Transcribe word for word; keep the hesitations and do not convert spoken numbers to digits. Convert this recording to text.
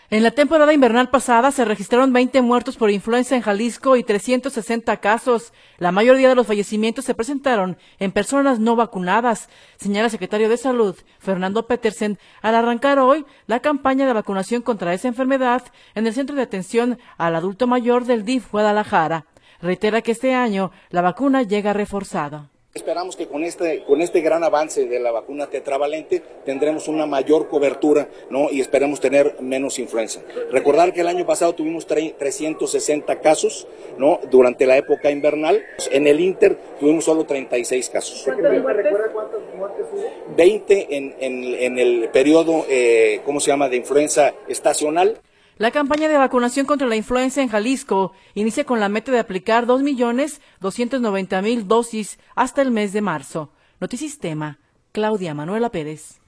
En la temporada invernal pasada se registraron veinte muertos por influenza en Jalisco y trescientos sesenta casos. La mayoría de los fallecimientos se presentaron en personas no vacunadas, señala el secretario de Salud, Fernando Petersen, al arrancar hoy la campaña de vacunación contra esa enfermedad en el Centro de Atención al Adulto Mayor del D I F Guadalajara. Reitera que este año la vacuna llega reforzada. Esperamos que con este, con este gran avance de la vacuna tetravalente tendremos una mayor cobertura, ¿no? Y esperemos tener menos influenza. Recordar que el año pasado tuvimos trescientos sesenta casos, ¿no? Durante la época invernal. En el Inter tuvimos solo treinta y seis casos. ¿Cuántas muertes? ¿Cuántas muertes hubo? veinte en, en, en el periodo, eh, ¿cómo se llama?, de influenza estacional. La campaña de vacunación contra la influenza en Jalisco inicia con la meta de aplicar dos millones doscientos noventa mil dosis hasta el mes de marzo. Notisistema, Claudia Manuela Pérez.